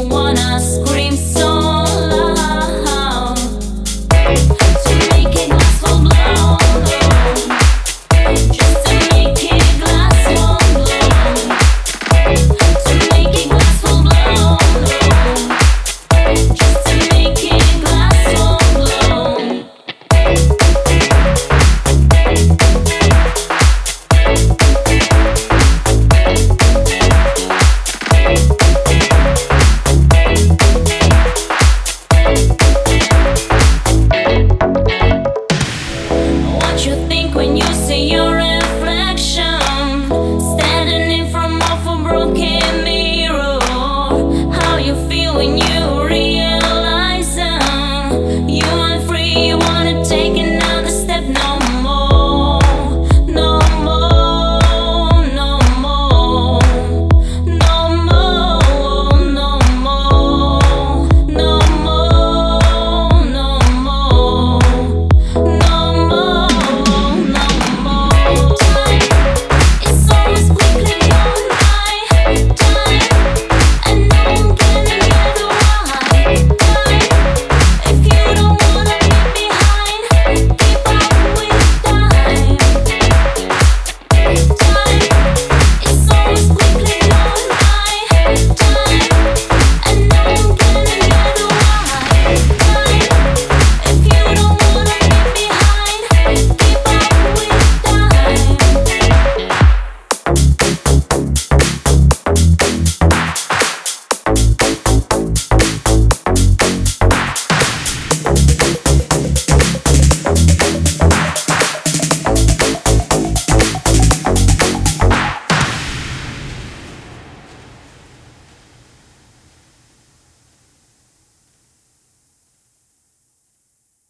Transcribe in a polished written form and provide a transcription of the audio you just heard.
wanna scream so loud to make it last full blown, just to make it last full blown, to make it last full blown, just to make it last full blown. What you think when you see your reflection standing in front of a broken mirror? How you feel when you